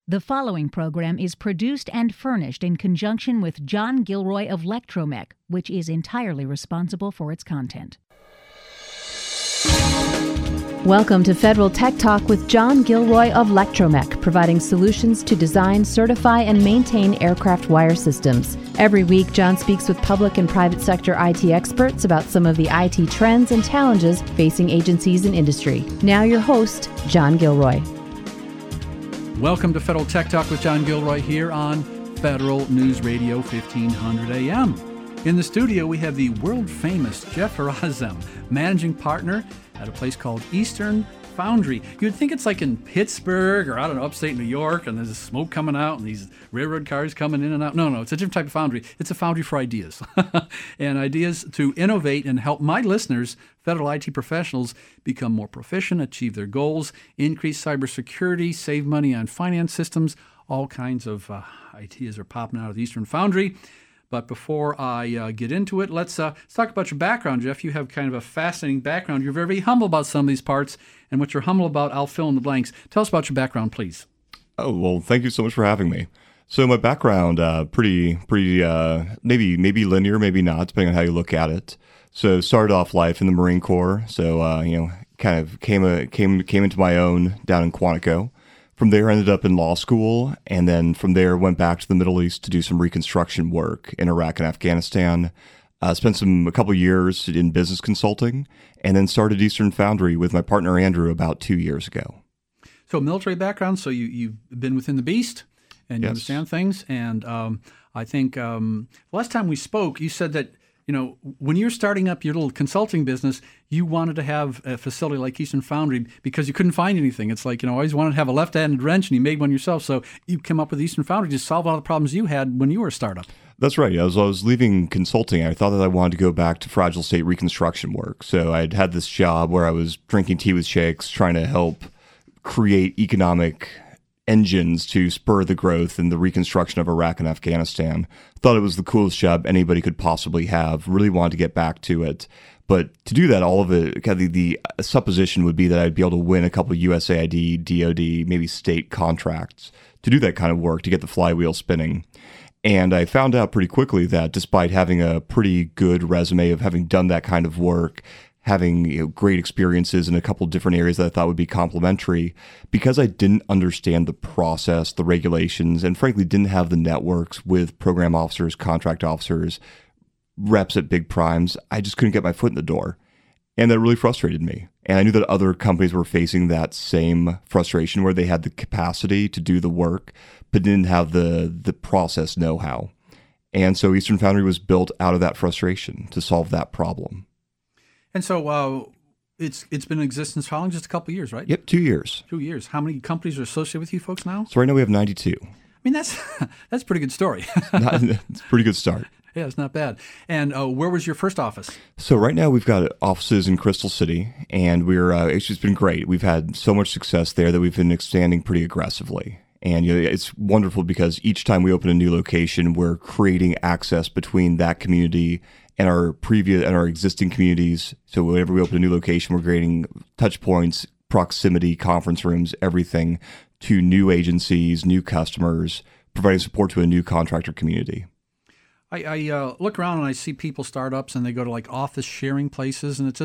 The following program is produced and furnished in conjunction with John Gilroy of Lectromech, which is entirely responsible for its content. Welcome to Federal Tech Talk with John Gilroy of Lectromech, providing solutions to design, certify, and maintain aircraft wire systems. Every week, John speaks with public and private sector IT experts about some of the IT trends and challenges facing agencies and industry. Now your host, John Gilroy. Welcome to Federal Tech Talk with John Gilroy here on Federal News Radio 1500 AM. In the studio, we have the world-famous Jeff Razem, managing partner at a place called Eastern Foundry. You'd think it's like in Pittsburgh or, I don't know, upstate New York, and there's smoke coming out and these railroad cars coming in and out. No, it's a different type of foundry. It's a foundry for ideas. And ideas to innovate and help my listeners, federal IT professionals, become more proficient, achieve their goals, increase cybersecurity, save money on finance systems. All kinds of ideas are popping out of the Eastern Foundry. But before I get into it, let's talk about your background, Jeff. You have kind of a fascinating background. You're very, very humble about some of these parts, and what you're humble about, I'll fill in the blanks. Tell us about your background, please. Oh, well, thank you so much for having me. So my background, maybe linear, maybe not, depending on how you look at it. So started off life in the Marine Corps. So kind of came into my own down in Quantico. From there, ended up in law school, and then from there went back to the Middle East to do some reconstruction work in Iraq and Afghanistan. Spent a couple years in business consulting, and then started Eastern Foundry with my partner Andrew about 2 years ago. So military background, so you've been within the beast, and you understand things. And I think last time we spoke, you said that, when you're starting up your little consulting business, you wanted to have a facility like Eastern Foundry because you couldn't find anything. It's like, always wanted to have a left-handed wrench, and you made one yourself. So you came up with Eastern Foundry to solve all the problems you had when you were a startup. That's right. As I was leaving consulting, I thought that I wanted to go back to fragile state reconstruction work. So I'd had this job where I was drinking tea with sheikhs, trying to help create economic engines to spur the growth and the reconstruction of Iraq and Afghanistan. Thought it was the coolest job anybody could possibly have. Really wanted to get back to it. But to do that, all of it, kind of the supposition would be that I'd be able to win a couple of USAID, DOD, maybe state contracts to do that kind of work, to get the flywheel spinning. And I found out pretty quickly that despite having a pretty good resume of having done that kind of work, having great experiences in a couple different areas that I thought would be complementary, because I didn't understand the process, the regulations, and frankly didn't have the networks with program officers, contract officers, reps at big primes, I just couldn't get my foot in the door. And that really frustrated me. And I knew that other companies were facing that same frustration where they had the capacity to do the work, but didn't have the process know-how. And so Eastern Foundry was built out of that frustration to solve that problem. And so it's been in existence for how long? Just a couple of years, right? Yep, 2 years. 2 years. How many companies are associated with you folks now? So right now we have 92. I mean, that's a pretty good story. It's a pretty good start. Yeah, it's not bad. And where was your first office? So right now we've got offices in Crystal City, and it's been great. We've had so much success there that we've been expanding pretty aggressively. And it's wonderful because each time we open a new location, we're creating access between that community and our existing communities. So whenever we open a new location, we're creating touch points, proximity, conference rooms, everything to new agencies, new customers, providing support to a new contractor community. I look around and I see people, startups, and they go to like office sharing places, and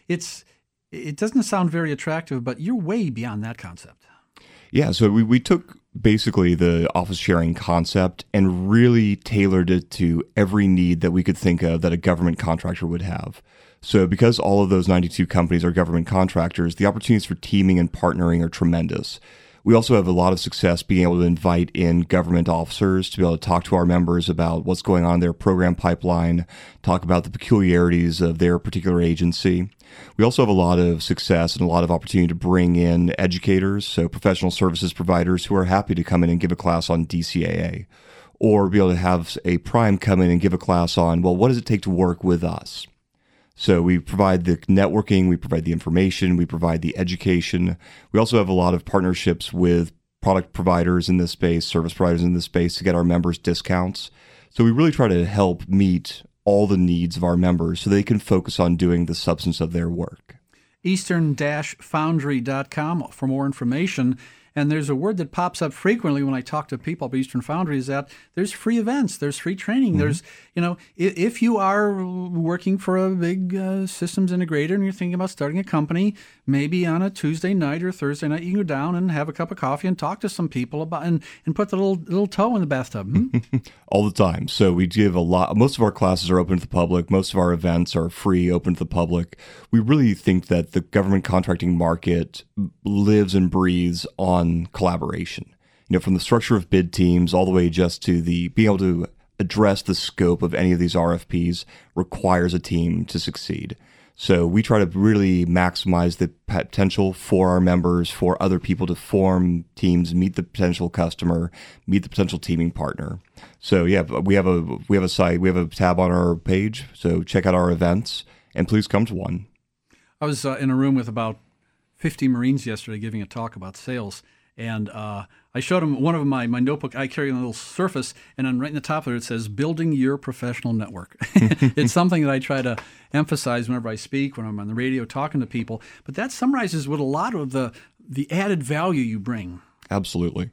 it doesn't sound very attractive, but you're way beyond that concept. Yeah, so we took basically the office sharing concept and really tailored it to every need that we could think of that a government contractor would have. So because all of those 92 companies are government contractors, the opportunities for teaming and partnering are tremendous. We also have a lot of success being able to invite in government officers to be able to talk to our members about what's going on in their program pipeline, talk about the peculiarities of their particular agency. We also have a lot of success and a lot of opportunity to bring in educators, so professional services providers who are happy to come in and give a class on DCAA, or be able to have a prime come in and give a class on, well, what does it take to work with us? So we provide the networking, we provide the information, we provide the education. We also have a lot of partnerships with product providers in this space, service providers in this space to get our members discounts. So we really try to help meet all the needs of our members so they can focus on doing the substance of their work. Eastern-Foundry.com for more information. And there's a word that pops up frequently when I talk to people at Eastern Foundry is that there's free events, there's free training. There's, if you are working for a big systems integrator and you're thinking about starting a company, maybe on a Tuesday night or Thursday night, you can go down and have a cup of coffee and talk to some people about and put the little toe in the bathtub. All the time. So we give most of our classes are open to the public. Most of our events are free, open to the public. We really think that the government contracting market lives and breathes on collaboration. From the structure of bid teams all the way just to the being able to address the scope of any of these RFPs requires a team to succeed. So we try to really maximize the potential for our members, for other people to form teams, meet the potential customer, meet the potential teaming partner. So yeah, we have a site, we have a tab on our page. So check out our events and please come to one. I was in a room with about 50 Marines yesterday giving a talk about sales. And I showed them one of my notebook. I carry a little Surface, and then right in the top there it says, building your professional network. It's something that I try to emphasize whenever I speak, when I'm on the radio talking to people. But that summarizes what a lot of the added value you bring. Absolutely.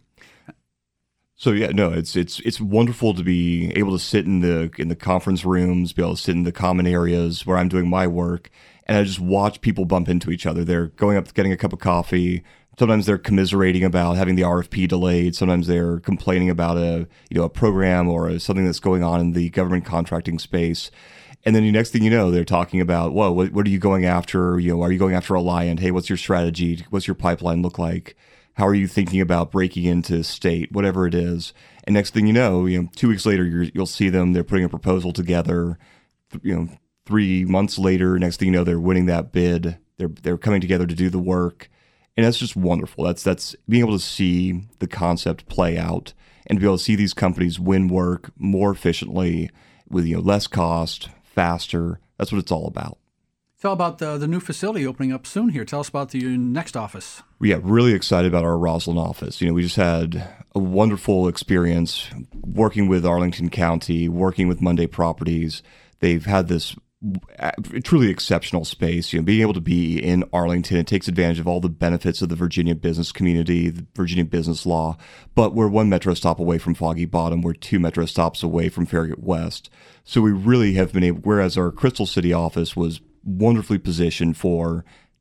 So yeah, no, it's wonderful to be able to sit in the conference rooms, be able to sit in the common areas where I'm doing my work, and I just watch people bump into each other. They're going up, getting a cup of coffee. Sometimes they're commiserating about having the RFP delayed. Sometimes they're complaining about a program or something that's going on in the government contracting space. And then the next thing you know, they're talking about, whoa, what are you going after? Are you going after Alliant? Hey, what's your strategy? What's your pipeline look like? How are you thinking about breaking into state? Whatever it is. And next thing you know, 2 weeks later, you'll see them. They're putting a proposal together. 3 months later, next thing you know, they're winning that bid. They're coming together to do the work. And that's just wonderful. That's being able to see the concept play out and to be able to see these companies win work more efficiently with less cost, faster. That's what it's all about. It's all about the new facility opening up soon here. Tell us about the next office. Yeah, really excited about our Roslyn office. We just had a wonderful experience working with Arlington County, working with Monday Properties. They've had this truly exceptional space. Being able to be in Arlington, it takes advantage of all the benefits of the Virginia business community, the Virginia business law. But we're 1 metro stop away from Foggy Bottom. We're 2 metro stops away from Farragut West. So we really have been able, whereas our Crystal City office was wonderfully positioned for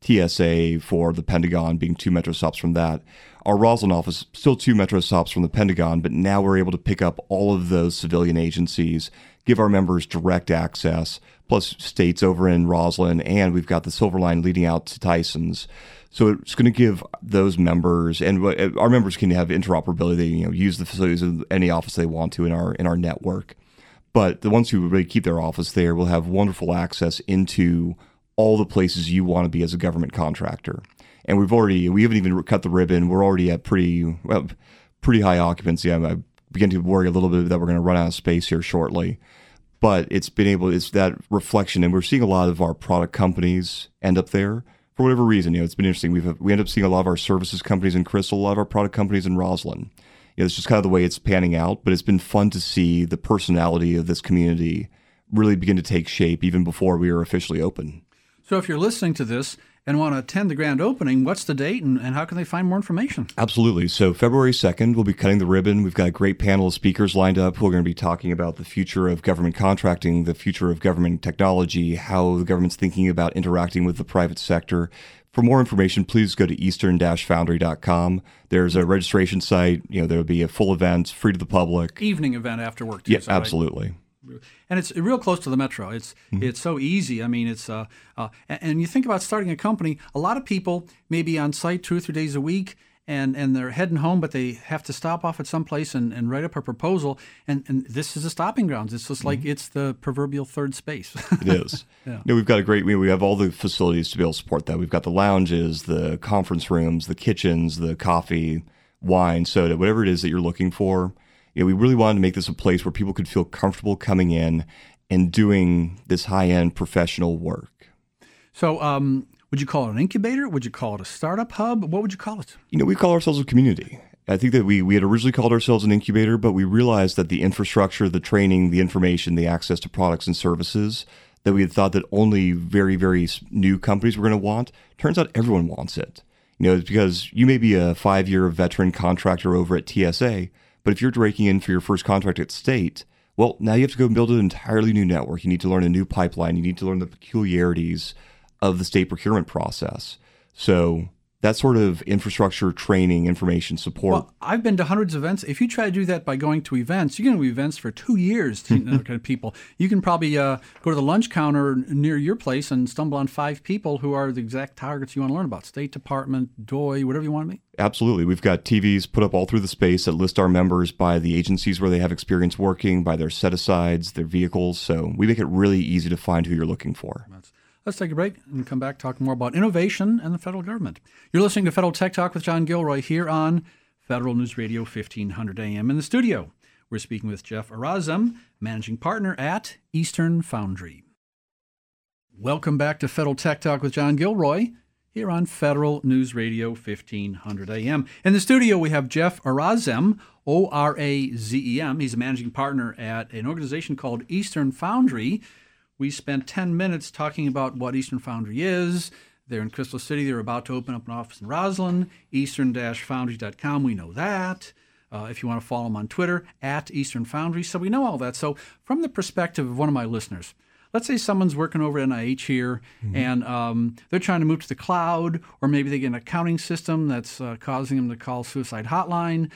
TSA, for the Pentagon being 2 metro stops from that. Our Roslyn office, still 2 metro stops from the Pentagon, but now we're able to pick up all of those civilian agencies, give our members direct access, plus states over in Roslyn, and we've got the Silver Line leading out to Tyson's. So it's going to give those members, and our members can have interoperability. They use the facilities of any office they want to in our network. But the ones who really keep their office there will have wonderful access into all the places you want to be as a government contractor. And we haven't even cut the ribbon. We're already at pretty high occupancy. I begin to worry a little bit that we're going to run out of space here shortly. But it's that reflection, and we're seeing a lot of our product companies end up there for whatever reason. It's been interesting. We end up seeing a lot of our services companies in Crystal, a lot of our product companies in Roslyn. It's just kind of the way it's panning out, but it's been fun to see the personality of this community really begin to take shape even before we are officially open. So if you're listening to this and want to attend the grand opening, what's the date and how can they find more information? Absolutely. So February 2nd, we'll be cutting the ribbon. We've got a great panel of speakers lined up who are going to be talking about the future of government contracting, the future of government technology, how the government's thinking about interacting with the private sector. For more information, please go to eastern-foundry.com. There's a registration site. There'll be a full event, free to the public. Evening event after work, too. Yeah, absolutely. Right? And it's real close to the metro. It's so easy. I mean, it's and you think about starting a company. A lot of people may be on site 2 or 3 days a week, and they're heading home, but they have to stop off at some place and write up a proposal. And this is a stopping grounds. It's just like it's the proverbial third space. It is. Yeah. We've got we have all the facilities to be able to support that. We've got the lounges, the conference rooms, the kitchens, the coffee, wine, soda, whatever it is that you're looking for. We really wanted to make this a place where people could feel comfortable coming in and doing this high-end professional work. So would you call it an incubator? Would you call it a startup hub? What would you call it? We call ourselves a community. I think that we had originally called ourselves an incubator, but we realized that the infrastructure, the training, the information, the access to products and services that we had thought that only very, very new companies were going to want, turns out everyone wants it. It's because you may be a 5-year veteran contractor over at TSA, but if you're breaking in for your first contract at state, well, now you have to go build an entirely new network. You need to learn a new pipeline. You need to learn the peculiarities of the state procurement process. So that sort of infrastructure, training, information support. Well, I've been to hundreds of events. If you try to do that by going to events, you're going to events for 2 years to meet kind of people. You can probably go to the lunch counter near your place and stumble on 5 people who are the exact targets you want to learn about. State Department, DOI, whatever you want to meet. Absolutely. We've got TVs put up all through the space that list our members by the agencies where they have experience working, by their set-asides, their vehicles. So we make it really easy to find who you're looking for. Let's take a break and come back talking more about innovation and the federal government. You're listening to Federal Tech Talk with John Gilroy here on Federal News Radio 1500 AM. In the studio, we're speaking with Jeff Arazem, managing partner at Eastern Foundry. Welcome back to Federal Tech Talk with John Gilroy here on Federal News Radio 1500 AM. In the studio, we have Jeff Arazem, O-R-A-Z-E-M. He's a managing partner at an organization called Eastern Foundry. We spent 10 minutes talking about what Eastern Foundry is. They're in Crystal City. They're about to open up an office in Roslyn, eastern-foundry.com. We know that. If you want to follow them on Twitter, at Eastern Foundry. So we know all that. So from the perspective of one of my listeners, let's say someone's working over at NIH here, and they're trying to move to the cloud, or maybe they get an accounting system that's causing them to call suicide hotline.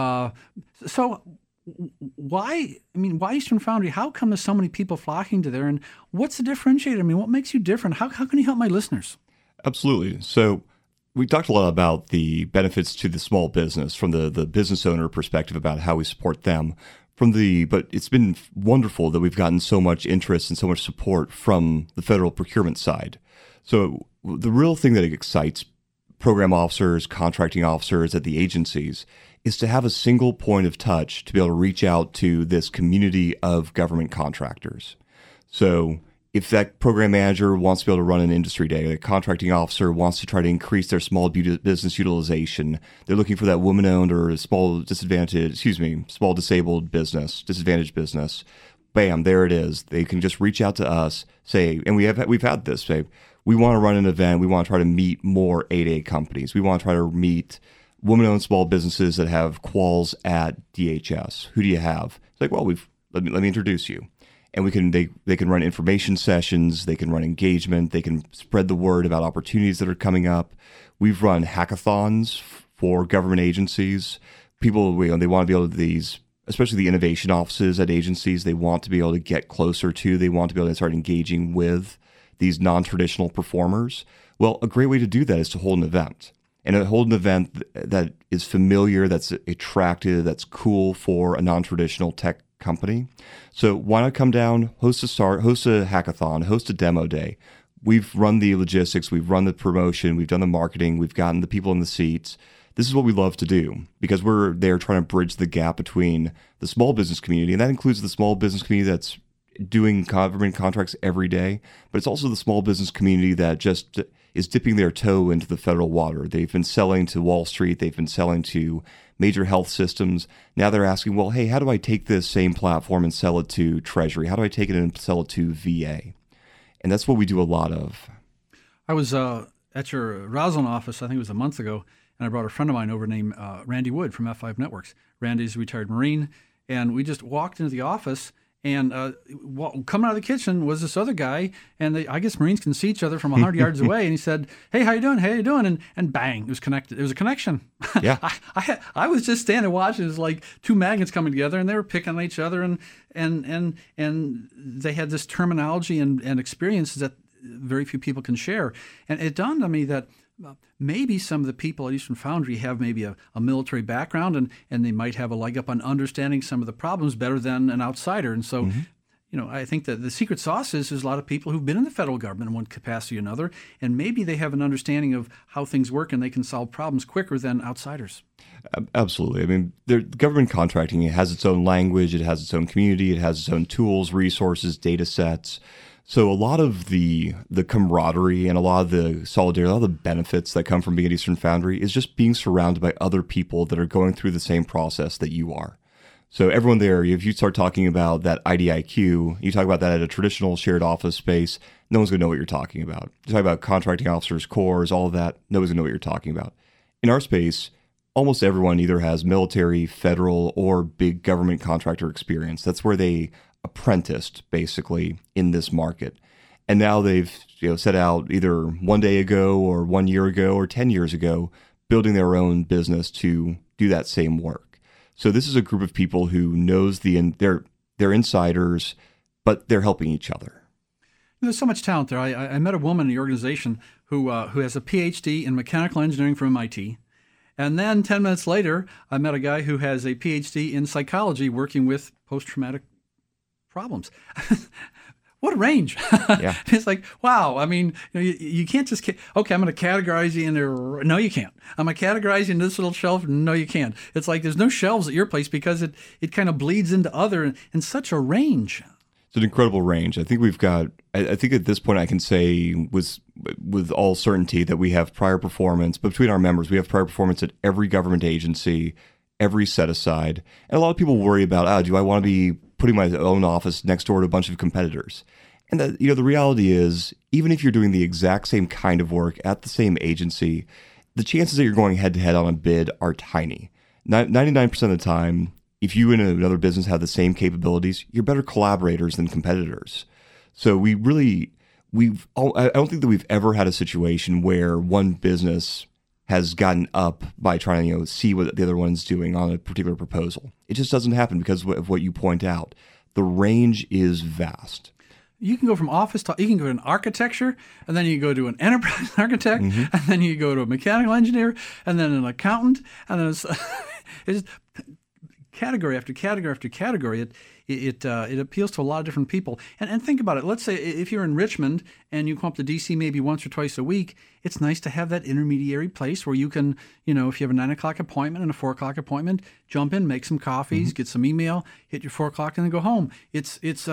So why Eastern Foundry? How come there's so many people flocking to there? And what's the differentiator? I mean, what makes you different? How can you help my listeners? Absolutely. So we talked a lot about the benefits to the small business from the business owner perspective about how we support them. But it's been wonderful that we've gotten so much interest and so much support from the federal procurement side. So the real thing that excites program officers, contracting officers at the agencies is to have a single point of touch to be able to reach out to this community of government contractors. So if that program manager wants to be able to run an industry day, a contracting officer wants to try to increase their small business utilization, they're looking for that woman-owned or small disabled business, disadvantaged business, bam, there it is. They can just reach out to us, say, and we've had this, say, we want to run an event, we want to try to meet more 8A companies, we want to try to meet woman-owned small businesses that have quals at DHS. Who do you have? It's like, well, let me introduce you. And they can run information sessions, they can run engagement, they can spread the word about opportunities that are coming up. We've run hackathons for government agencies. People, they want to be able to these, especially the innovation offices at agencies, they want to be able to get closer to, they want to be able to start engaging with these non-traditional performers. Well, a great way to do that is to hold an event. And hold an event that is familiar, that's attractive, that's cool for a non-traditional tech company. So why not come down, host a hackathon, host a demo day. We've run the logistics, we've run the promotion, we've done the marketing, we've gotten the people in the seats. This is what we love to do because we're there trying to bridge the gap between the small business community, and that includes the small business community that's doing government contracts every day, but it's also the small business community that just is dipping their toe into the federal water. They've been selling to Wall Street. They've been selling to major health systems. Now they're asking, well, hey, how do I take this same platform and sell it to Treasury? How do I take it and sell it to VA? And that's what we do a lot of. I was at your Roslyn office, I think it was a month ago, and I brought a friend of mine over named Randy Wood from F5 Networks. Randy's a retired Marine, and we just walked into the office, and coming out of the kitchen was this other guy, and I guess Marines can see each other from 100 yards away. And he said, "Hey, how you doing? How you doing?" And bang, it was connected. It was a connection. Yeah. I was just standing watching. It was like two magnets coming together, and they were picking on each other, and they had this terminology and experiences that very few people can share. And it dawned on me that maybe some of the people at Eastern Foundry have maybe a military background, and they might have a leg up on understanding some of the problems better than an outsider. And so, I think that the secret sauce is there's a lot of people who've been in the federal government in one capacity or another, and maybe they have an understanding of how things work and they can solve problems quicker than outsiders. Absolutely. I mean, government contracting, it has its own language, it has its own community, it has its own tools, resources, data sets. So a lot of the camaraderie and a lot of the solidarity, a lot of the benefits that come from being at Eastern Foundry is just being surrounded by other people that are going through the same process that you are. So everyone there, if you start talking about that IDIQ, you talk about that at a traditional shared office space, no one's going to know what you're talking about. You talk about contracting officers, cores, all of that, nobody's going to know what you're talking about. In our space, almost everyone either has military, federal, or big government contractor experience. That's where they apprenticed, basically, in this market. And now they've set out either one day ago or 1 year ago or 10 years ago, building their own business to do that same work. So this is a group of people who knows they're insiders, but they're helping each other. There's so much talent there. I met a woman in the organization who has a PhD in mechanical engineering from MIT. And then 10 minutes later, I met a guy who has a PhD in psychology working with post-traumatic problems. What a range. Yeah. It's like, wow. I mean, you can't just, okay, I'm going to categorize you in there. No, you can't. I'm going to categorize you in this little shelf. No, you can't. It's like there's no shelves at your place because it kind of bleeds into other in such a range. It's an incredible range. I think we've got, I think at this point I can say with all certainty that we have prior performance, but between our members, we have prior performance at every government agency, every set aside. And a lot of people worry about, do I want to be putting my own office next door to a bunch of competitors? And that, the reality is, even if you're doing the exact same kind of work at the same agency, the chances that you're going head to head on a bid are tiny. 99% of the time, if you and another business have the same capabilities, you're better collaborators than competitors. So I don't think that we've ever had a situation where one business has gotten up by trying to see what the other one's doing on a particular proposal. It just doesn't happen because of what you point out. The range is vast. You can go from office to, you can go to an architecture, and then you go to an enterprise architect, and then you go to a mechanical engineer, and then an accountant, and then it's category after category after category. It appeals to a lot of different people. And think about it. Let's say if you're in Richmond and you come up to D.C. maybe once or twice a week, it's nice to have that intermediary place where you can, if you have a 9 o'clock appointment and a 4 o'clock appointment, jump in, make some coffees, get some email, hit your 4 o'clock, and then go home. It's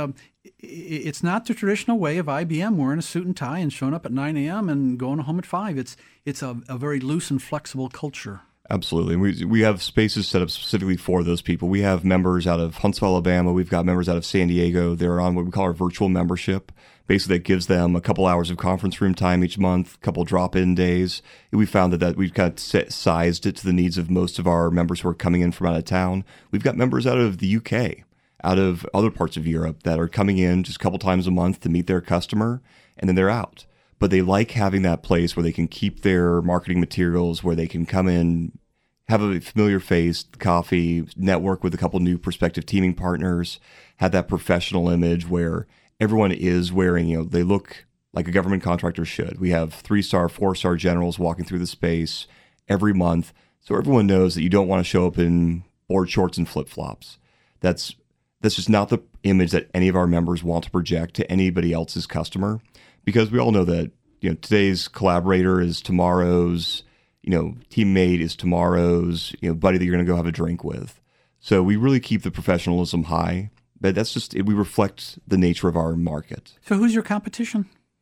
not the traditional way of IBM wearing a suit and tie and showing up at 9 a.m. and going home at 5. It's a very loose and flexible culture. Absolutely. We have spaces set up specifically for those people. We have members out of Huntsville, Alabama. We've got members out of San Diego. They're on what we call our virtual membership. Basically, that gives them a couple hours of conference room time each month, a couple drop-in days. We found that we've kind of sized it to the needs of most of our members who are coming in from out of town. We've got members out of the UK, out of other parts of Europe that are coming in just a couple times a month to meet their customer, and then they're out. But they like having that place where they can keep their marketing materials, where they can come in, have a familiar face, coffee, network with a couple new prospective teaming partners, have that professional image where everyone is wearing, they look like a government contractor should. We have 3-star, 4-star generals walking through the space every month. So everyone knows that you don't want to show up in board shorts and flip-flops. That's just not the image that any of our members want to project to anybody else's customer, because we all know that today's collaborator is tomorrow's teammate, is tomorrow's buddy that you're going to go have a drink with. So we really keep the professionalism high, but that's just, we reflect the nature of our market. So who's your competition?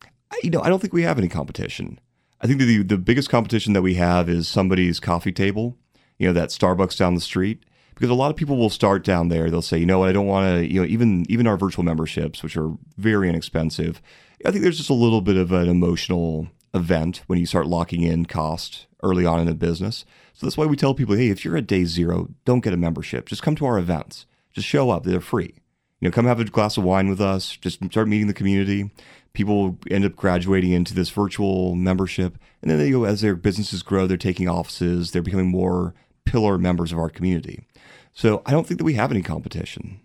I don't think we have any competition. I think the biggest competition that we have is somebody's coffee table, that Starbucks down the street. Because a lot of people will start down there. They'll say, I don't want to, even our virtual memberships, which are very inexpensive. I think there's just a little bit of an emotional event when you start locking in cost early on in a business. So that's why we tell people, hey, if you're at day 0, don't get a membership. Just come to our events. Just show up. They're free. Come have a glass of wine with us. Just start meeting the community. People end up graduating into this virtual membership. And then as their businesses grow, they're taking offices. They're becoming more pillar members of our community. So I don't think that we have any competition.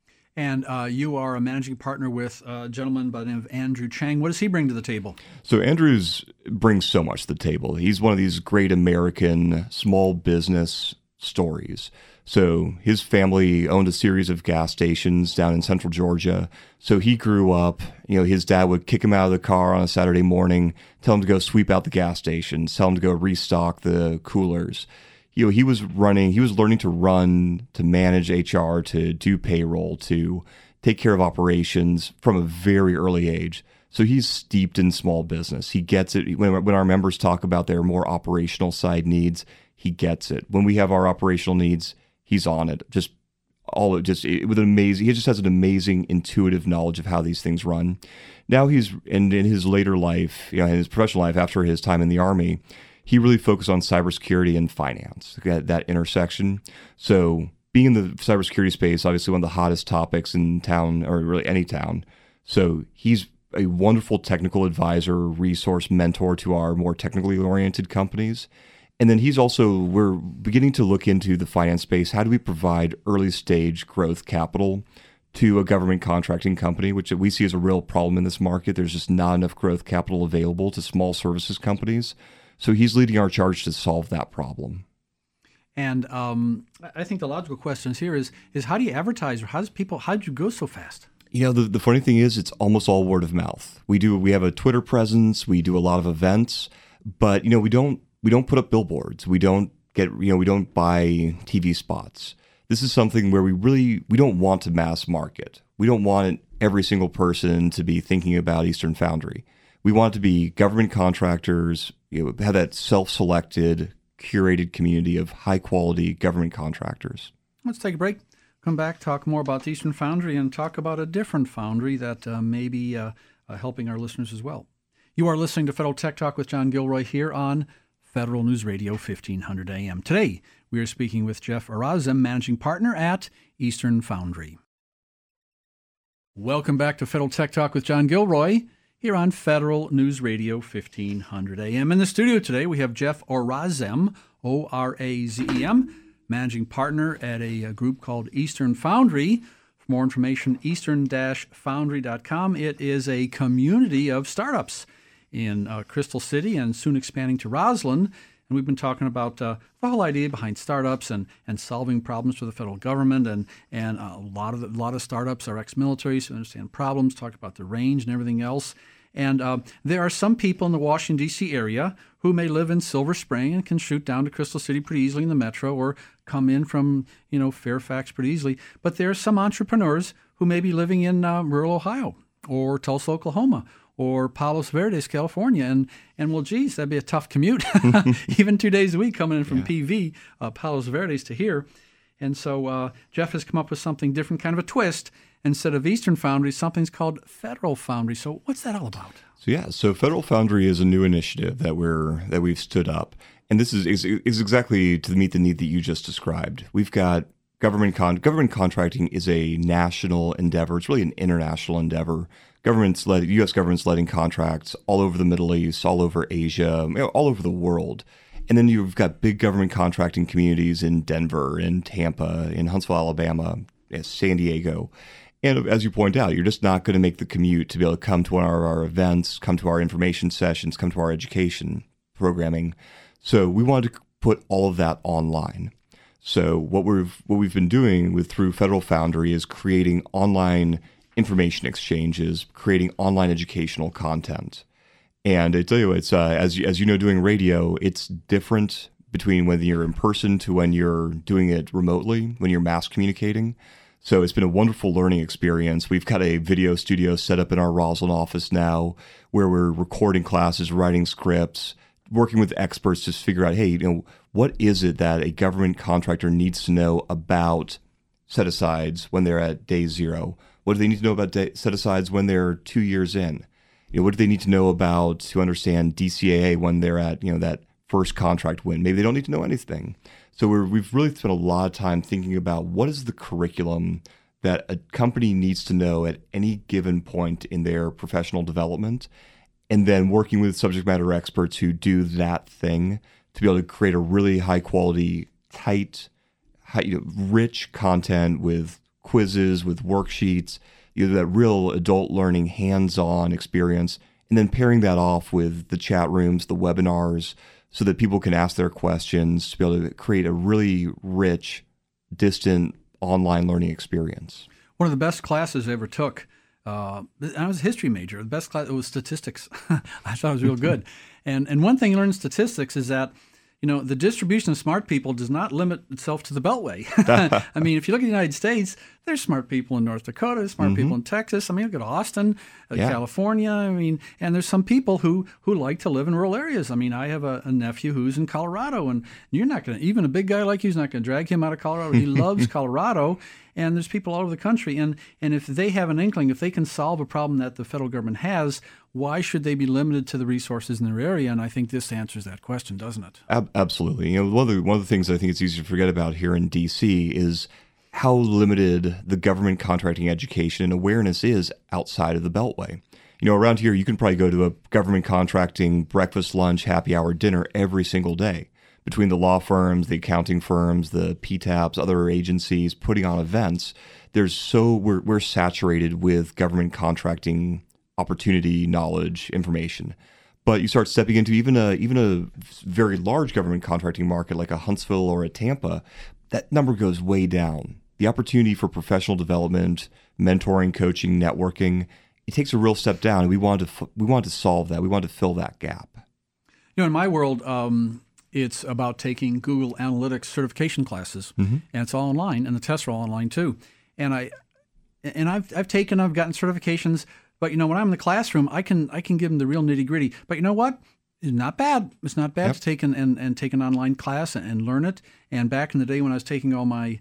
And you are a managing partner with a gentleman by the name of Andrew Chang. What does he bring to the table? So Andrews brings so much to the table. He's one of these great American small business stories. So his family owned a series of gas stations down in central Georgia. So he grew up, his dad would kick him out of the car on a Saturday morning, tell him to go sweep out the gas stations, tell him to go restock the coolers. He was learning to run, to manage HR, to do payroll, to take care of operations from a very early age. So he's steeped in small business. He gets it. When our members talk about their more operational side needs, he gets it. When we have our operational needs, he's on it, just with an amazing. He just has an amazing intuitive knowledge of how these things run. Now he's in his later life, in his professional life after his time in the Army, he really focused on cybersecurity and finance, that intersection. So being in the cybersecurity space, obviously one of the hottest topics in town, or really any town. So he's a wonderful technical advisor, resource mentor to our more technically oriented companies. And then we're beginning to look into the finance space. How do we provide early stage growth capital to a government contracting company, which we see as a real problem in this market? There's just not enough growth capital available to small services companies. So he's leading our charge to solve that problem. And I think the logical questions here is how do you advertise, or how did you go so fast? The funny thing is it's almost all word of mouth. We have a Twitter presence, we do a lot of events, but we don't put up billboards. We don't buy TV spots. This is something where we don't want to mass market. We don't want every single person to be thinking about Eastern Foundry. We want it to be government contractors, have that self-selected, curated community of high-quality government contractors. Let's take a break. Come back, talk more about the Eastern Foundry, and talk about a different foundry that may be helping our listeners as well. You are listening to Federal Tech Talk with John Gilroy here on Federal News Radio 1500 AM. Today, we are speaking with Jeff Arazem, Managing Partner at Eastern Foundry. Welcome back to Federal Tech Talk with John Gilroy here on Federal News Radio 1500 AM. In the studio today, we have Jeff Arazem, Orazem, Managing Partner at a group called Eastern Foundry. For more information, eastern-foundry.com. It is a community of startups in Crystal City and soon expanding to Roslyn. And we've been talking about the whole idea behind startups and solving problems for the federal government. And a lot of startups are ex-military, so understand problems, talk about the range and everything else. And there are some people in the Washington, D.C. area who may live in Silver Spring and can shoot down to Crystal City pretty easily in the metro, or come in from Fairfax pretty easily. But there are some entrepreneurs who may be living in rural Ohio or Tulsa, Oklahoma, or Palos Verdes, California. And well, geez, that'd be a tough commute, even 2 days a week coming in from PV, Palos Verdes to here. And so Jeff has come up with something different, kind of a twist. Instead of Eastern Foundry, something's called Federal Foundry. So what's that all about? So Federal Foundry is a new initiative that we've stood up. And this is exactly to meet the need that you just described. We've got government contracting is a national endeavor. It's really an international endeavor. U.S. government's letting contracts all over the Middle East, all over Asia, all over the world. And then you've got big government contracting communities in Denver, in Tampa, in Huntsville, Alabama, San Diego. And as you point out, you're just not going to make the commute to be able to come to one of our events, come to our information sessions, come to our education programming. So we wanted to put all of that online. So what we've been doing through Federal Foundry is creating online information exchanges, creating online educational content. And I tell you, it's as you know, doing radio, it's different between when you're in person to when you're doing it remotely, when you're mass communicating. So it's been a wonderful learning experience. We've got a video studio set up in our Roslyn office now where we're recording classes, writing scripts, working with experts to figure out, hey, what is it that a government contractor needs to know about set-asides when they're at day zero? What do they need to know about set-asides when they're 2 years in? What do they need to know about to understand DCAA when they're at, that first contract win? Maybe they don't need to know anything. So we've really spent a lot of time thinking about what is the curriculum that a company needs to know at any given point in their professional development, and then working with subject matter experts who do that thing to be able to create a really high quality, tight, rich content with quizzes, with worksheets, that real adult learning, hands-on experience, and then pairing that off with the chat rooms, the webinars, so that people can ask their questions to be able to create a really rich, distant online learning experience. One of the best classes I ever took, I was a history major. The best class was statistics. I thought it was real good. And one thing you learn in statistics is that the distribution of smart people does not limit itself to the Beltway. I mean, if you look at the United States, there's smart people in North Dakota, there's smart people in Texas. I mean, look at Austin, California. I mean, and there's some people who like to live in rural areas. I mean, I have a nephew who's in Colorado, and you're not going to, even a big guy like you's not going to drag him out of Colorado. He loves Colorado, and there's people all over the country. And if they have an inkling, if they can solve a problem that the federal government has, why should they be limited to the resources in their area? And I think this answers that question, doesn't it? Absolutely. One of the things I think it's easy to forget about here in D.C. is how limited the government contracting education and awareness is outside of the Beltway. Around here, you can probably go to a government contracting breakfast, lunch, happy hour, dinner every single day. Between the law firms, the accounting firms, the PTAPs, other agencies putting on events, we're saturated with government contracting opportunity, knowledge, information. But you start stepping into even a very large government contracting market like a Huntsville or a Tampa, that number goes way down. The opportunity for professional development, mentoring, coaching, networking, it takes a real step down. And we want to solve that. We want to fill that gap. In my world, it's about taking Google Analytics certification classes, and it's all online, and the tests are all online too. And I've gotten certifications. But when I'm in the classroom, I can give them the real nitty gritty. But you know what? It's not bad. It's not bad to take and take an online class and learn it. And back in the day when I was taking all my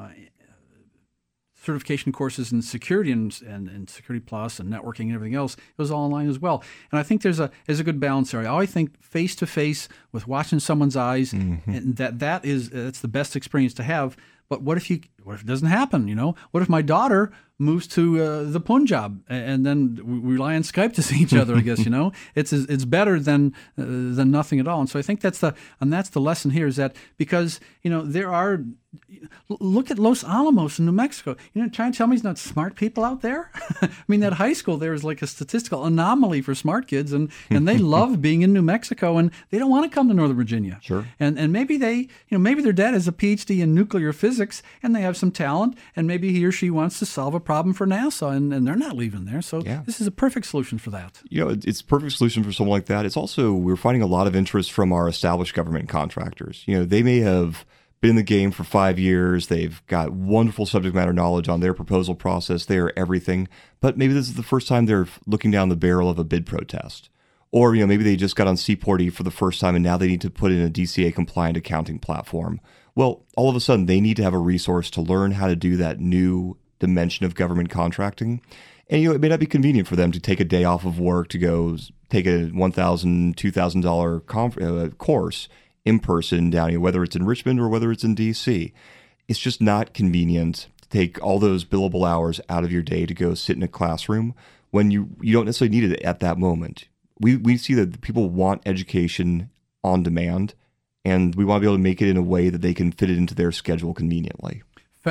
certification courses in security and Security Plus and networking and everything else, it was all online as well. And I think there's a good balance there. I always think face to face with watching someone's eyes, and that's the best experience to have. But what if it doesn't happen? What if my daughter moves to the Punjab and then we rely on Skype to see each other? I guess it's better than nothing at all. And so I think that's the lesson here, is that because there are. Look at Los Alamos in New Mexico. Trying to tell me there's not smart people out there? I mean, that high school there is like a statistical anomaly for smart kids, and they love being in New Mexico, and they don't want to come to Northern Virginia. Sure. And maybe maybe their dad has a PhD in nuclear physics, and they have some talent, and maybe he or she wants to solve a problem for NASA, and they're not leaving there. So this is a perfect solution for that. It's a perfect solution for someone like that. It's also, we're finding a lot of interest from our established government contractors. They may have been in the game for 5 years. They've got wonderful subject matter knowledge on their proposal process. They are everything. But maybe this is the first time they're looking down the barrel of a bid protest. Or, maybe they just got on Seaporty for the first time and now they need to put in a DCA compliant accounting platform. Well, all of a sudden they need to have a resource to learn how to do that new dimension of government contracting. And, it may not be convenient for them to take a day off of work to go take a $1,000, $2,000 course in person down, whether it's in Richmond or whether it's in D.C. It's just not convenient to take all those billable hours out of your day to go sit in a classroom when you don't necessarily need it at that moment. We see that people want education on demand, and we want to be able to make it in a way that they can fit it into their schedule conveniently.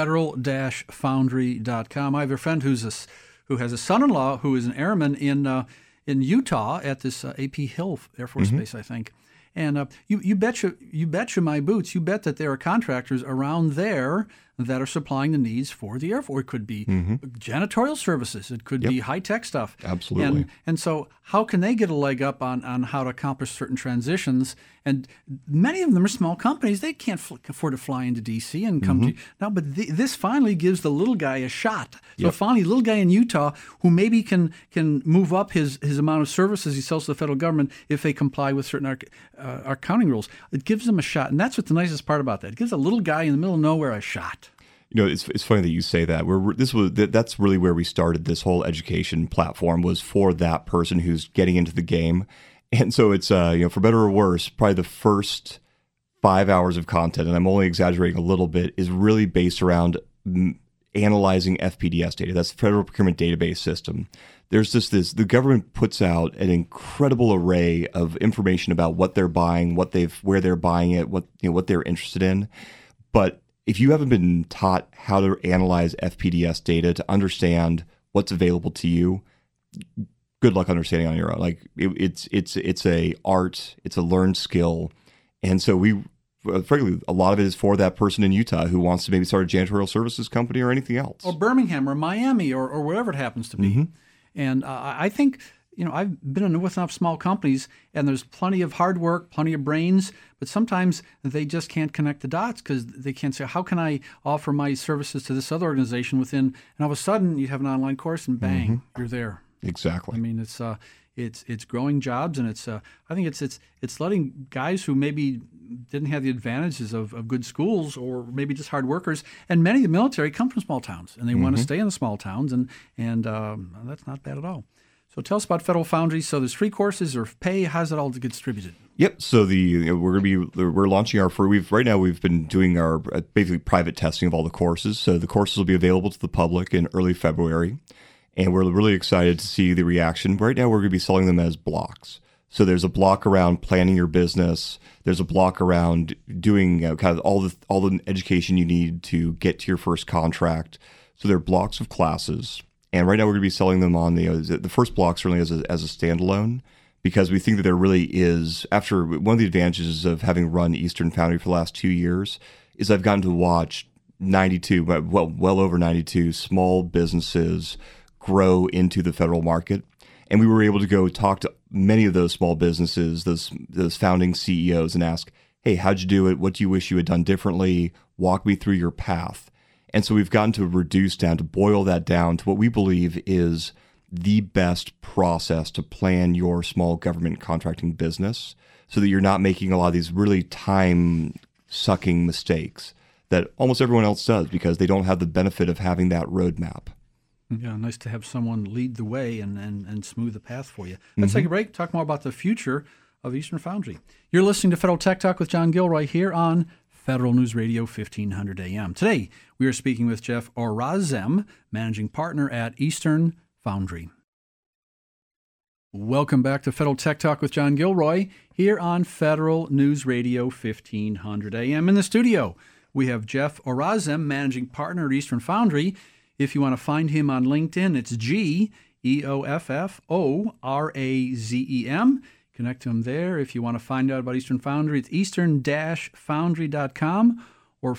Federal-foundry.com. I have a friend who has a son-in-law who is an airman in Utah at this AP Hill Air Force Base, I think. And you betcha my boots. You bet that there are contractors around there that are supplying the needs for the Air Force. It could be janitorial services. It could be high-tech stuff. Absolutely. And so how can they get a leg up on how to accomplish certain transitions? And many of them are small companies. They can't afford to fly into D.C. and come to now. But this finally gives the little guy a shot. So finally, a little guy in Utah who maybe can move up his amount of services he sells to the federal government if they comply with certain accounting rules. It gives them a shot. And that's what the nicest part about that. It gives a little guy in the middle of nowhere a shot. It's funny that you say that. That's really where we started this whole education platform, was for that person who's getting into the game. And so it's for better or worse, probably the first 5 hours of content, and I'm only exaggerating a little bit, is really based around analyzing FPDS data. That's the Federal Procurement Database System. There's the government puts out an incredible array of information about what they're buying, where they're buying it, what they're interested in. But if you haven't been taught how to analyze FPDS data to understand what's available to you, good luck understanding on your own. Like it's a art, it's a learned skill, and so frankly, a lot of it is for that person in Utah who wants to maybe start a janitorial services company or anything else, or Birmingham or Miami or wherever it happens to be. And I think I've been with enough small companies, and there's plenty of hard work, plenty of brains, but sometimes they just can't connect the dots because they can't say, how can I offer my services to this other organization within, and all of a sudden you have an online course and bang, you're there. Exactly. I mean, it's growing jobs, and I think it's letting guys who maybe didn't have the advantages of good schools or maybe just hard workers, and many of the military come from small towns, and they want to stay in the small towns, and that's not bad at all. So tell us about Federal Foundry. So there's free courses or pay. How's it all get distributed? Yep. So we're launching we've been doing our basically private testing of all the courses. So the courses will be available to the public in early February, and we're really excited to see the reaction. Right now, we're going to be selling them as blocks. So there's a block around planning your business. There's a block around doing kind of all the education you need to get to your first contract. So they're blocks of classes. And right now we're going to be selling them on the first block certainly as a standalone, because we think that there really is, after one of the advantages of having run Eastern Foundry for the last 2 years, is I've gotten to watch well over 92 small businesses grow into the federal market. And we were able to go talk to many of those small businesses, those founding CEOs, and ask, hey, how'd you do it? What do you wish you had done differently? Walk me through your path. And so we've gotten to boil that down to what we believe is the best process to plan your small government contracting business so that you're not making a lot of these really time-sucking mistakes that almost everyone else does because they don't have the benefit of having that roadmap. Yeah, nice to have someone lead the way and smooth the path for you. Let's take a break, talk more about the future of Eastern Foundry. You're listening to Federal Tech Talk with John Gilroy here on Federal News Radio 1500 AM. Today, we are speaking with Jeff Orazem, Managing Partner at Eastern Foundry. Welcome back to Federal Tech Talk with John Gilroy here on Federal News Radio 1500 AM. In the studio, we have Jeff Orazem, Managing Partner at Eastern Foundry. If you want to find him on LinkedIn, it's GEOFFORAZEM. Connect to him there. If you want to find out about Eastern Foundry, it's eastern-foundry.com or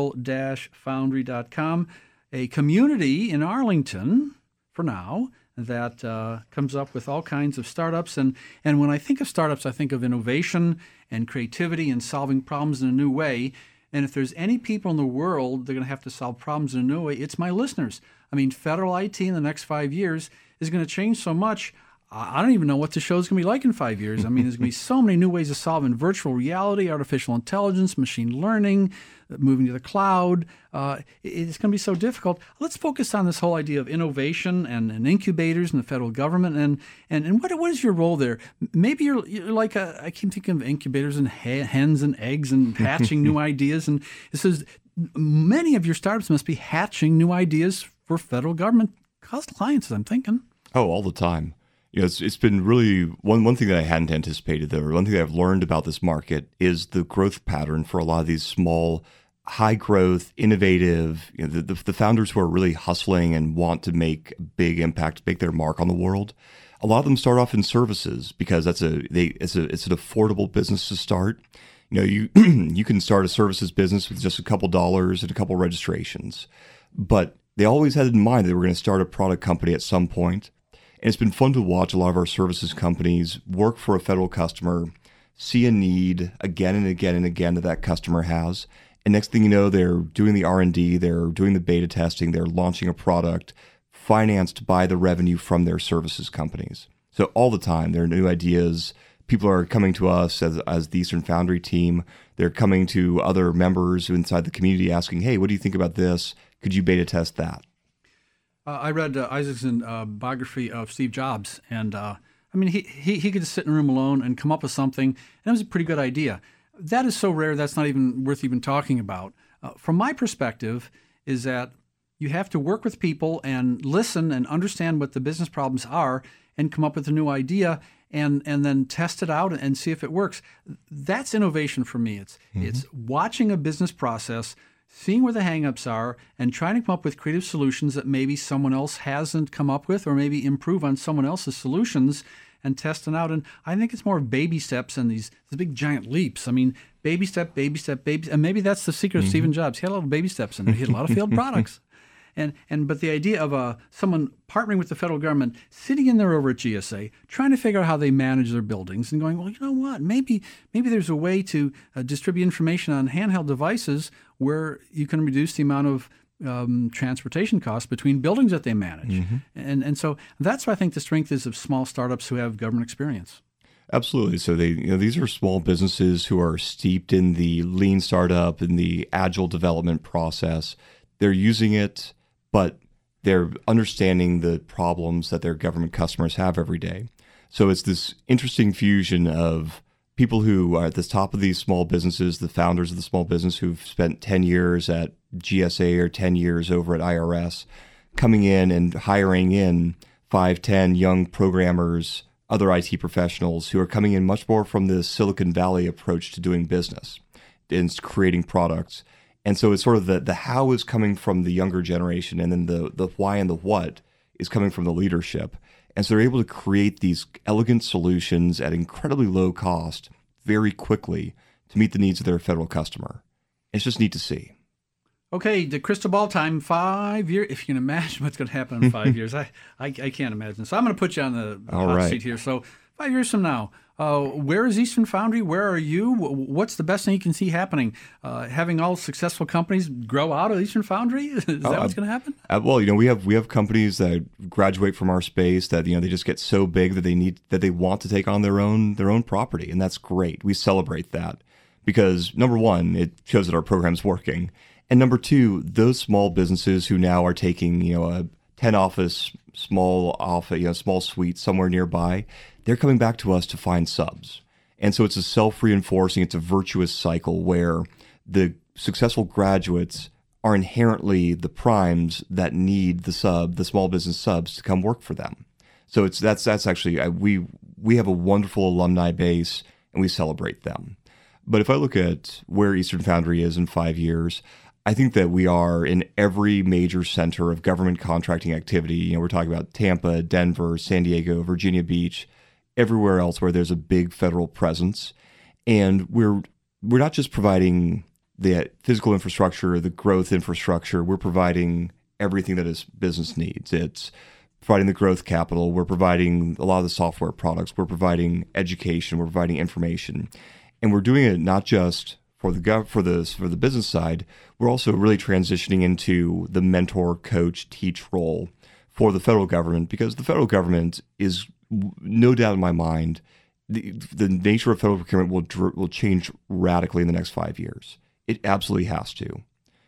federal-foundry.com. A community in Arlington, for now, that comes up with all kinds of startups. And when I think of startups, I think of innovation and creativity and solving problems in a new way. And if there's any people in the world that are going to have to solve problems in a new way, it's my listeners. I mean, federal IT in the next 5 years is going to change so much. I don't even know what the show's going to be like in 5 years. I mean, there's going to be so many new ways of solving virtual reality, artificial intelligence, machine learning, moving to the cloud. It's going to be so difficult. Let's focus on this whole idea of innovation and incubators in the federal government. And what is your role there? Maybe you're like I keep thinking of incubators and hens and eggs and hatching new ideas. And it says many of your startups must be hatching new ideas for federal government clients, I'm thinking. Oh, all the time. It's been really one thing that I hadn't anticipated, though, or one thing that I've learned about this market is the growth pattern for a lot of these small, high growth, innovative, the founders who are really hustling and want to make a big impact, make their mark on the world. A lot of them start off in services because it's an affordable business to start. You can start a services business with just a couple dollars and a couple registrations, but they always had in mind that they were going to start a product company at some point. And it's been fun to watch a lot of our services companies work for a federal customer, see a need again and again and again that customer has. And next thing you know, they're doing the R&D, they're doing the beta testing, they're launching a product financed by the revenue from their services companies. So all the time, there are new ideas. People are coming to us as the Eastern Foundry team. They're coming to other members inside the community asking, hey, what do you think about this? Could you beta test that? I read Isaacson's biography of Steve Jobs, and he could just sit in a room alone and come up with something, and it was a pretty good idea. That is so rare, that's not even worth even talking about. From my perspective, is that you have to work with people and listen and understand what the business problems are and come up with a new idea and then test it out and see if it works. That's innovation for me. It's watching a business process, seeing where the hangups are, and trying to come up with creative solutions that maybe someone else hasn't come up with, or maybe improve on someone else's solutions and testing out. And I think it's more baby steps and these big giant leaps. I mean, baby step, baby step, baby. And maybe that's the secret of Stephen Jobs. He had a lot of baby steps and he had a lot of failed products. But the idea of someone partnering with the federal government, sitting in there over at GSA, trying to figure out how they manage their buildings, and going, well, you know what? Maybe there's a way to distribute information on handheld devices where you can reduce the amount of transportation costs between buildings that they manage. Mm-hmm. And so that's why I think the strength is of small startups who have government experience. Absolutely. So these are small businesses who are steeped in the lean startup and the agile development process. They're using it, but they're understanding the problems that their government customers have every day. So it's this interesting fusion of people who are at the top of these small businesses, the founders of the small business who've spent 10 years at GSA or 10 years over at IRS, coming in and hiring in 5, 10 young programmers, other IT professionals who are coming in much more from the Silicon Valley approach to doing business and creating products. And so it's sort of the how is coming from the younger generation, and then the why and the what is coming from the leadership. And so they're able to create these elegant solutions at incredibly low cost very quickly to meet the needs of their federal customer. It's just neat to see. Okay, the crystal ball time, 5 years. If you can imagine what's going to happen in 5 years, I can't imagine. So I'm going to put you on the hot seat here. So 5 years from now, where is Eastern Foundry? Where are you? What's the best thing you can see happening? Having all successful companies grow out of Eastern Foundry? Is that what's going to happen? Well, we have companies that graduate from our space that they just get so big that they want to take on their own property, and that's great. We celebrate that because number one, it shows that our program's working. And number two, those small businesses who now are taking, a 10 office, small suite somewhere nearby, they're coming back to us to find subs. And so it's a self-reinforcing, it's a virtuous cycle where the successful graduates are inherently the primes that need the small business subs to come work for them. So that's actually, we have a wonderful alumni base and we celebrate them. But if I look at where Eastern Foundry is in 5 years, I think that we are in every major center of government contracting activity. We're talking about Tampa, Denver, San Diego, Virginia Beach, everywhere else where there's a big federal presence. And we're not just providing the physical infrastructure, the growth infrastructure, we're providing everything that a business needs. It's providing the growth capital, we're providing a lot of the software products, we're providing education, we're providing information. And we're doing it not just for the business side, we're also really transitioning into the mentor, coach, teach role for the federal government, because the federal government is, no doubt in my mind, the nature of federal procurement will change radically in the next 5 years. It absolutely has to.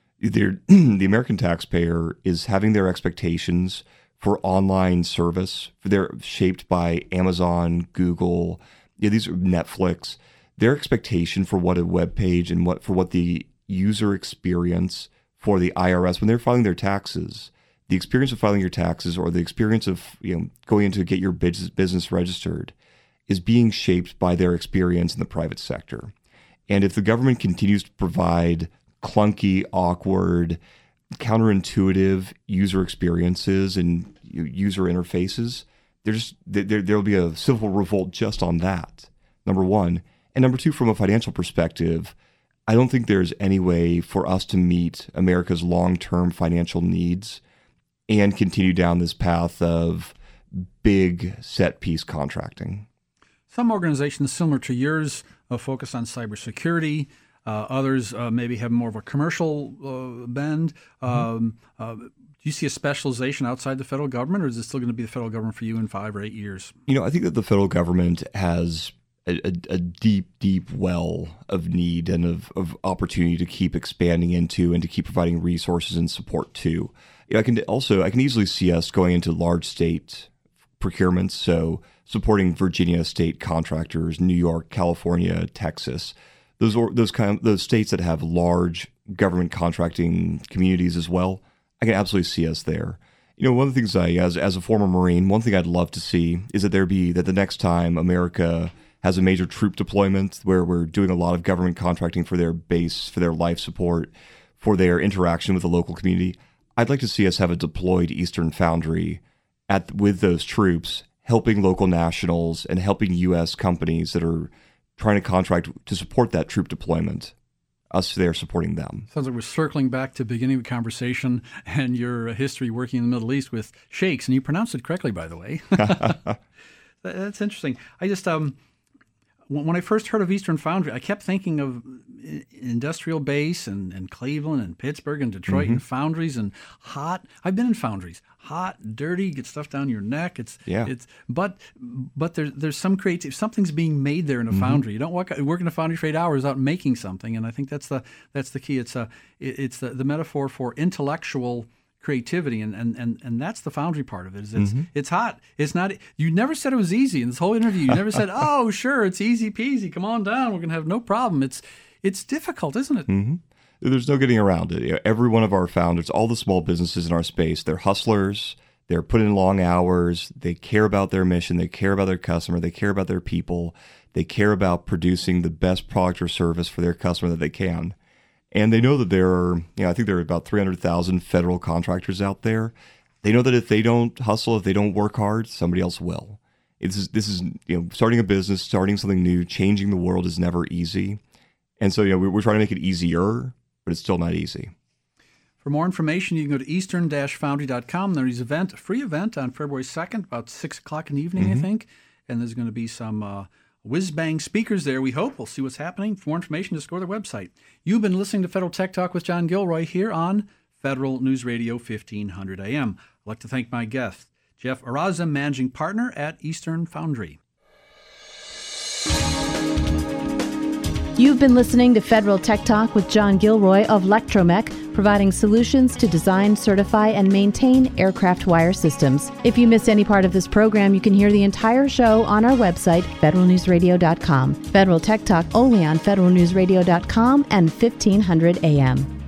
The American taxpayer is having their expectations for online service. They're shaped by Amazon, Google, these are Netflix. Their expectation for what a web page and what the user experience for the IRS when they're filing their taxes, the experience of filing your taxes or the experience of going in to get your business registered is being shaped by their experience in the private sector. And if the government continues to provide clunky, awkward, counterintuitive user experiences and user interfaces, there'll be a civil revolt just on that, number one. And number two, from a financial perspective, I don't think there's any way for us to meet America's long-term financial needs and continue down this path of big set-piece contracting. Some organizations similar to yours focus on cybersecurity. Others maybe have more of a commercial bend. Do you see a specialization outside the federal government, or is it still going to be the federal government for you in 5 or 8 years? I think that the federal government has a deep well of need and of opportunity to keep expanding into and to keep providing resources and support to. I can easily see us going into large state procurements, so supporting Virginia state contractors, New York, California, Texas, those states that have large government contracting communities as well. I can absolutely see us there. One of the things as a former Marine, one thing I'd love to see is that the next time America has a major troop deployment where we're doing a lot of government contracting for their base, for their life support, for their interaction with the local community, I'd like to see us have a deployed Eastern Foundry with those troops, helping local nationals and helping U.S. companies that are trying to contract to support that troop deployment. us there supporting them. Sounds like we're circling back to the beginning of the conversation and your history working in the Middle East with sheikhs, and you pronounced it correctly, by the way. That's interesting. I just when I first heard of Eastern Foundry, I kept thinking of industrial base and Cleveland and Pittsburgh and Detroit and foundries and hot. I've been in foundries. Hot, dirty, get stuff down your neck. But there's some creative. Something's being made there in a foundry. You don't work in a foundry for 8 hours without making something. And I think that's the key. It's the metaphor for intellectual creativity, and that's the foundry part of it. It's hot. It's not. You never said it was easy in this whole interview. You never said, "Oh, sure, it's easy peasy. Come on down. We're gonna have no problem." It's difficult, isn't it? Mm-hmm. There's no getting around it. Every one of our founders, all the small businesses in our space, they're hustlers. They're putting in long hours. They care about their mission. They care about their customer. They care about their people. They care about producing the best product or service for their customer that they can. And they know that there are, I think there are about 300,000 federal contractors out there. They know that if they don't hustle, if they don't work hard, somebody else will. This is starting a business, starting something new, changing the world is never easy. And so, we're trying to make it easier, but it's still not easy. For more information, you can go to eastern-foundry.com. There's a free event on February 2nd, about 6 o'clock in the evening, I think. And there's going to be some whiz-bang speakers there, we hope. We'll see what's happening. For more information, just go to their website. You've been listening to Federal Tech Talk with John Gilroy here on Federal News Radio 1500 AM. I'd like to thank my guest, Jeff Arazem, Managing Partner at Eastern Foundry. You've been listening to Federal Tech Talk with John Gilroy of Lectromech, providing solutions to design, certify, and maintain aircraft wire systems. If you missed any part of this program, you can hear the entire show on our website, federalnewsradio.com. Federal Tech Talk only on federalnewsradio.com and 1500 AM.